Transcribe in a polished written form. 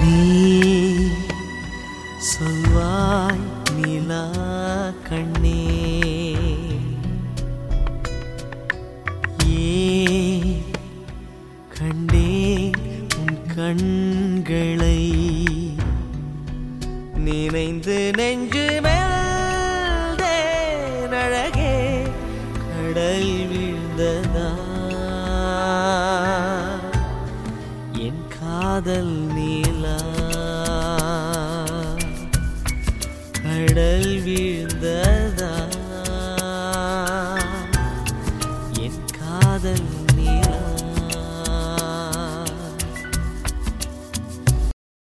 நீ சொல்வாய் நிலா கண்ணே, ஏன் கண்டேன் உன் கண்களை, நினைந்து நெஞ்சு மேல்தேன் அழகே கடல் வீழ்ந்ததா, என் காதல் நீலா கடல் வீழ்ந்ததா, என் காதல்